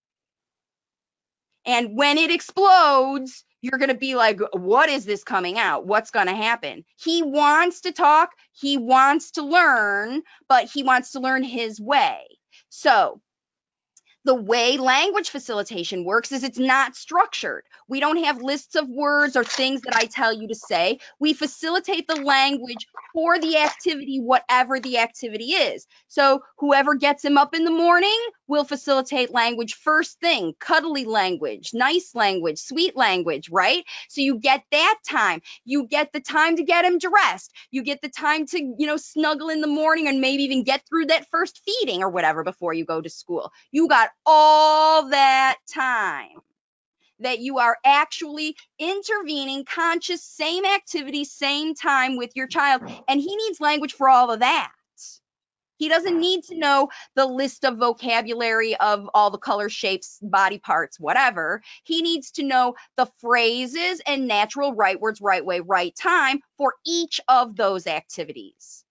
And when it explodes, you're going to be like, what is this coming out? What's going to happen? He wants to talk. He wants to learn, but he wants to learn his way. So the way language facilitation works is it's not structured. We don't have lists of words or things that I tell you to say. We facilitate the language for the activity, whatever the activity is. So whoever gets him up in the morning will facilitate language first thing, cuddly language, nice language, sweet language, right? So you get that time. You get the time to get him dressed. You get the time to, you know, snuggle in the morning and maybe even get through that first feeding or whatever before you go to school. You got all that time that you are actually intervening, conscious, same activity, same time with your child. And he needs language for all of that. He doesn't need to know the list of vocabulary of all the color, shapes, body parts, whatever. He needs to know the phrases and natural right words, right way, right time for each of those activities.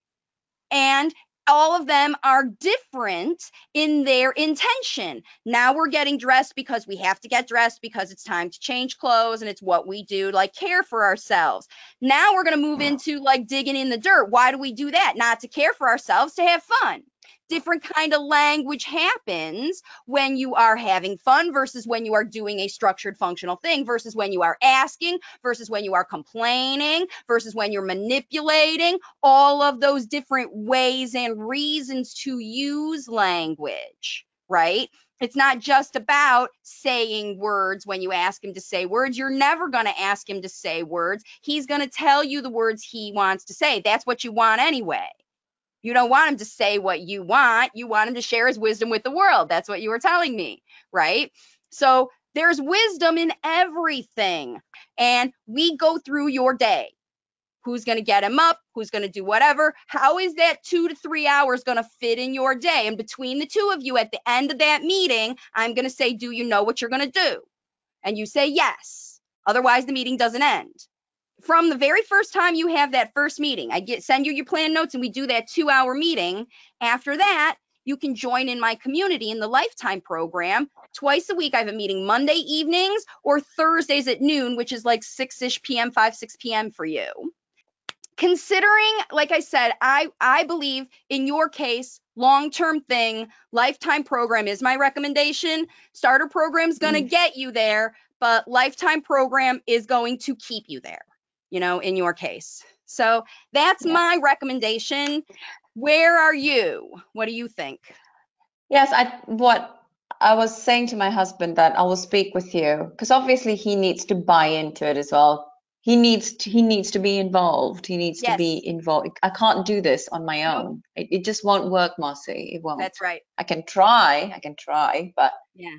And all of them are different in their intention. Now we're getting dressed because we have to get dressed because it's time to change clothes and it's what we do, like care for ourselves. Now we're going to move into like digging in the dirt. Why do we do that? Not to care for ourselves, to have fun. Different kind of language happens when you are having fun versus when you are doing a structured functional thing, versus when you are asking, versus when you are complaining, versus when you're manipulating. All of those different ways and reasons to use language, right? It's not just about saying words when you ask him to say words. You're never going to ask him to say words. He's going to tell you the words he wants to say. That's what you want anyway. You don't want him to say what you want. You want him to share his wisdom with the world. That's what you were telling me, right? So there's wisdom in everything. And we go through your day. Who's going to get him up? Who's going to do whatever? How is that two to three hours going to fit in your day? And between the two of you at the end of that meeting, I'm going to say, do you know what you're going to do? And you say yes. Otherwise, the meeting doesn't end. From the very first time you have that first meeting, I get send you your plan notes and we do that two hour meeting. After that, you can join in my community in the Lifetime program. Twice a week, I have a meeting Monday evenings or Thursdays at noon, which is like six-ish p m, five, six p m for you. Considering, like I said, I, I believe in your case, long-term thing, Lifetime program is my recommendation. Starter program is going to mm. get you there, but Lifetime program is going to keep you there. You know, in your case. So that's yeah. my recommendation. Where are you? What do you think? Yes, I what I was saying to my husband that I will speak with you because obviously he needs to buy into it as well. He needs to, he needs to be involved. He needs yes. to be involved. I can't do this on my own. Nope. It, it just won't work, Marcy. It won't. That's right. I can try. I can try, but yeah.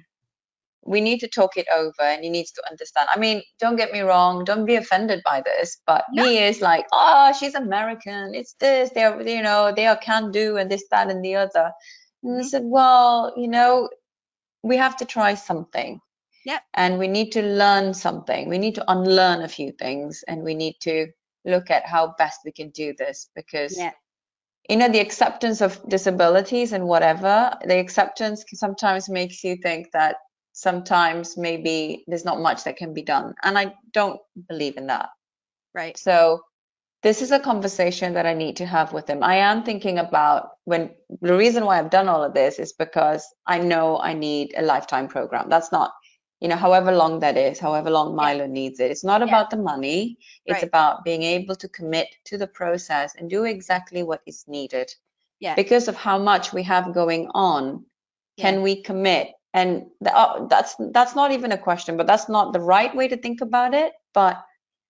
we need to talk it over and he needs to understand. I mean, don't get me wrong, don't be offended by this, but no. he is like, oh, she's American, it's this, they're, you know, they are can do and this, that, and the other. And mm-hmm. I said, well, you know, we have to try something. Yeah. And we need to learn something. We need to unlearn a few things and we need to look at how best we can do this because yeah. you know, the acceptance of disabilities and whatever, the acceptance sometimes makes you think that sometimes maybe there's not much that can be done. And I don't believe in that. Right. So this is a conversation that I need to have with him. I am thinking about when the reason why I've done all of this is because I know I need a Lifetime program. That's not, you know, however long that is, however long Yeah. Milo needs it. It's not Yeah. about the money. It's Right. about being able to commit to the process and do exactly what is needed. Yeah. Because of how much we have going on, can Yeah. we commit? And the, uh, that's that's not even a question, but that's not the right way to think about it. But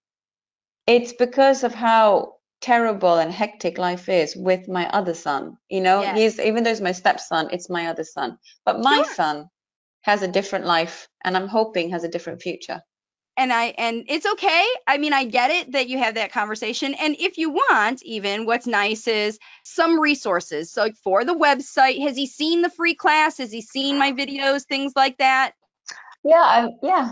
it's because of how terrible and hectic life is with my other son. You know, Yeah. he's, even though he's my stepson, it's my other son. But my Sure. son has a different life, and I'm hoping has a different future. And I and it's okay. I mean, I get it that you have that conversation. And if you want, even what's nice is some resources. So like for the website, has he seen the free class? Has he seen my videos, things like that? Yeah, I, yeah.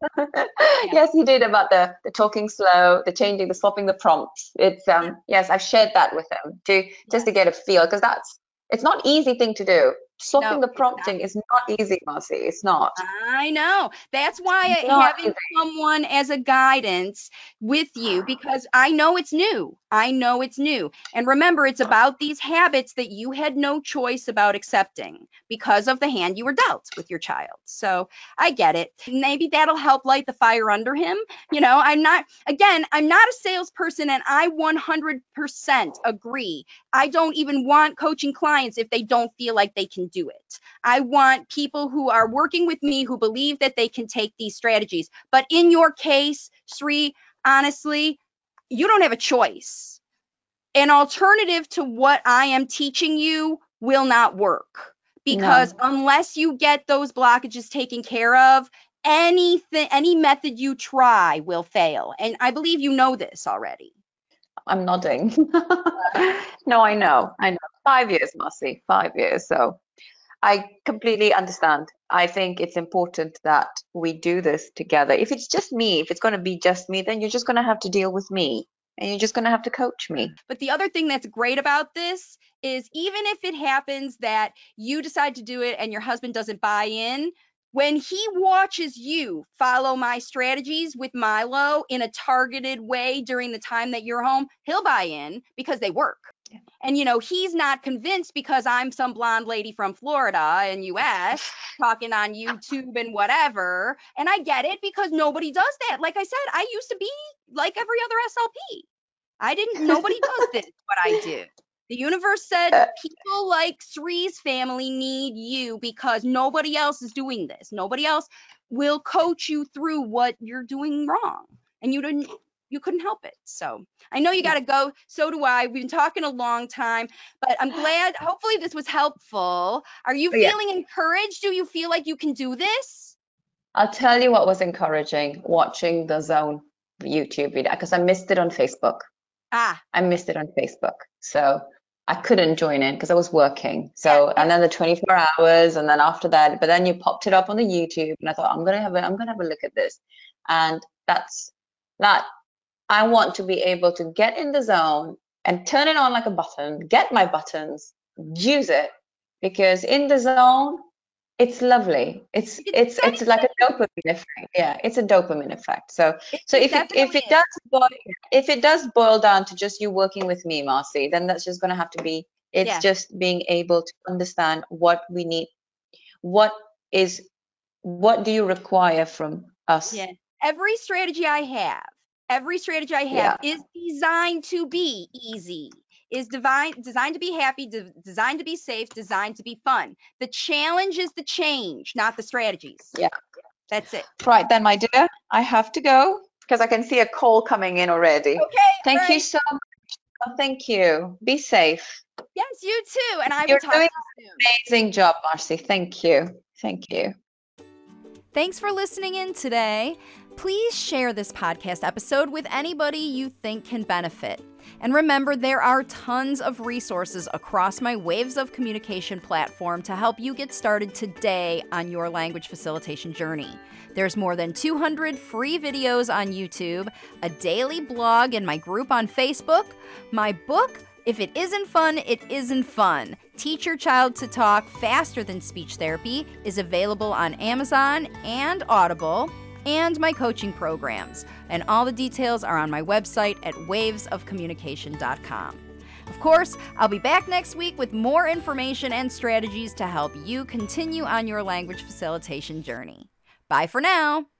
Yes, he did, about the the talking slow, the changing, the swapping the prompts. It's um yes, I've shared that with him to just to get a feel, because that's it's not easy thing to do. Swapping No, the it's prompting is not easy, Marcy. It's not. I know. That's why It's not having easy. someone as a guidance with you, because I know it's new. I know it's new. And remember, it's about these habits that you had no choice about accepting because of the hand you were dealt with your child. So I get it. Maybe that'll help light the fire under him. You know, I'm not, again, I'm not a salesperson, and I one hundred percent agree. I don't even want coaching clients if they don't feel like they can do it. I want people who are working with me who believe that they can take these strategies. But in your case, Sri, honestly, you don't have a choice. An alternative to what I am teaching you will not work, because No. unless you get those blockages taken care of, anything, any method you try will fail. And I believe you know this already. I'm nodding. No, I know. I know. Five years, Marcy. Five years. So I completely understand. I think it's important that we do this together. If it's just me, if it's going to be just me, then you're just going to have to deal with me, and you're just going to have to coach me. But the other thing that's great about this is, even if it happens that you decide to do it and your husband doesn't buy in, when he watches you follow my strategies with Milo in a targeted way during the time that you're home, he'll buy in because they work. Yeah. And, you know, he's not convinced because I'm some blonde lady from Florida in U S talking on YouTube and whatever. And I get it, because nobody does that. Like I said, I used to be like every other S L P. I didn't, nobody does this, what I do. The universe said people like Sri's family need you because nobody else is doing this. Nobody else will coach you through what you're doing wrong. And you didn't, you couldn't help it. So I know you got to go. So do I. We've been talking a long time, but I'm glad, hopefully this was helpful. Are you Yeah. feeling encouraged? Do you feel like you can do this? I'll tell you what was encouraging, watching the Zone YouTube video, because I missed it on Facebook. Ah, I missed it on Facebook. So I couldn't join in because I was working. So, Yeah. and then the twenty-four hours, and then after that, but then you popped it up on the YouTube, and I thought, I'm gonna have a, I'm gonna have a look at this. And that's that. I want to be able to get in the zone and turn it on like a button, get my buttons, use it, because in the zone, it's lovely. It's it's it's like a dopamine effect. Yeah, it's a dopamine effect. So so if it if it does boil, if it does boil down to just you working with me, Marcy, then that's just going to have to be. It's Yeah. just being able to understand what we need, what is, what do you require from us? Yeah. Every strategy I have, every strategy I have is designed to be easy, is divine, designed to be happy, de- designed to be safe, designed to be fun. The challenge is the change, not the strategies. Yeah. That's it. Right then, my dear, I have to go because I can see a call coming in already. Okay. Thank all you right. so much. Oh, thank you. Be safe. Yes, you too. And I will You're talk doing to you soon. Amazing job, Marcy. Thank you. Thank you. Thanks for listening in today. Please share this podcast episode with anybody you think can benefit. And remember, there are tons of resources across my Waves of Communication platform to help you get started today on your language facilitation journey. There's more than two hundred free videos on YouTube, a daily blog in my group on Facebook, my book, If It Isn't Fun, It Isn't Fun. Teach Your Child to Talk Faster Than Speech Therapy is available on Amazon and Audible, and my coaching programs. And all the details are on my website at waves of communication dot com. Of course, I'll be back next week with more information and strategies to help you continue on your language facilitation journey. Bye for now.